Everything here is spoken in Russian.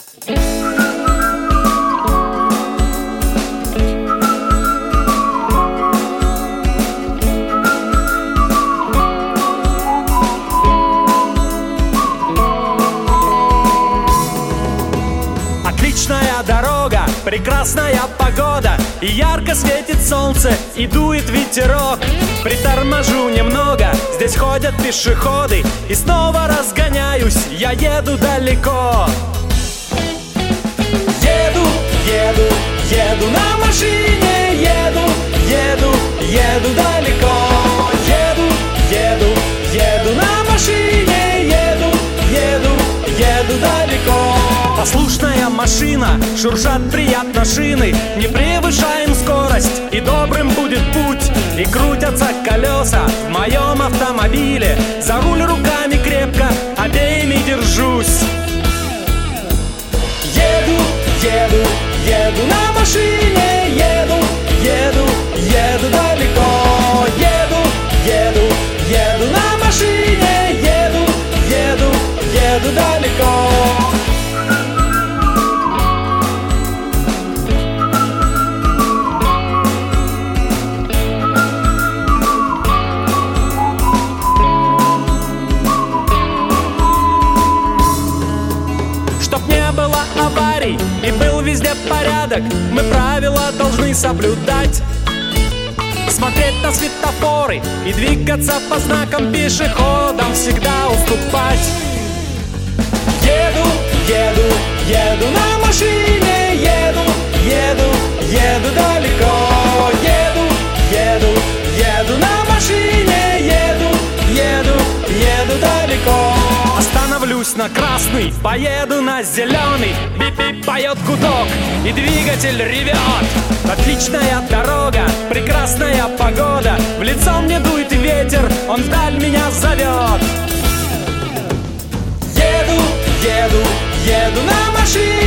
Отличная дорога, прекрасная погода, и ярко светит солнце, и дует ветерок. Приторможу немного, здесь ходят пешеходы, и снова разгоняюсь, я еду далеко. Еду, еду, еду на машине, еду далеко. Еду, еду на машине, еду далеко. Послушная машина, шуршат приятно шины. Не превышаем скорость, и добрым будет путь. И крутятся колеса в моем автомобиле. За руль руками крепко обеими держусь. Еду на машине, еду далеко. Еду на машине, еду далеко. Чтоб не было аварий и был везде порядок, мы правила должны соблюдать. Смотреть на светофоры и двигаться по знакам, пешеходам всегда уступать. Еду на машине, еду далеко. Еду на машине, еду далеко. Остановлюсь на красный, поеду на зеленый. Бип-бип поет гудок, и двигатель ревет. Отличная дорога, прекрасная погода. В лицо мне дует ветер, он вдаль меня зовет. Еду на машине.